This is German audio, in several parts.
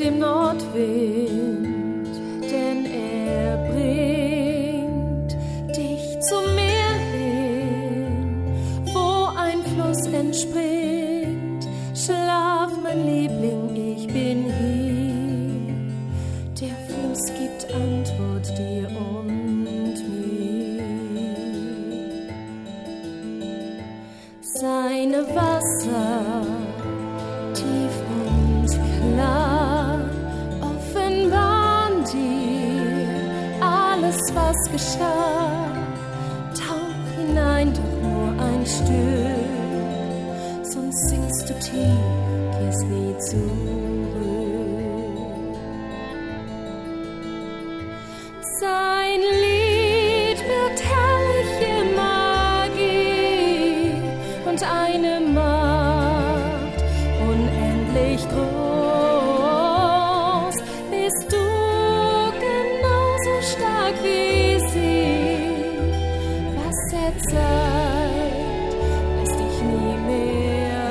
dem Nordwind, denn er bringt dich zum Meer hin, wo ein Fluss entspringt. Schlaf, mein Liebling, ich bin hier. Der Fluss gibt Antwort dir und mir. Seine Wasser tief und klar offenbaren dir alles, was geschah. Tauch hinein, doch nur ein Stück, sonst sinkst du tief, kehrst nie zurück. Sein Lied wird herrliche Magie und eine Macht unendlich groß. Bist du genauso stark wie sie? Was er zeigt, lässt dich nie mehr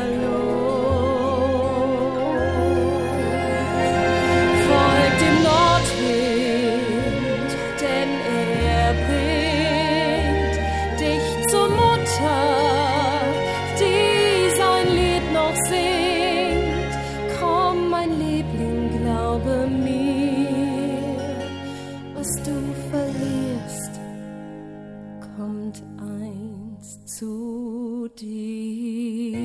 los. Folg dem Nordwind, denn er bringt dich zur Mutter, die sein Lied noch singt. Komm, mein Liebling, glaube mir, was du verlierst, kommt einst zu dir.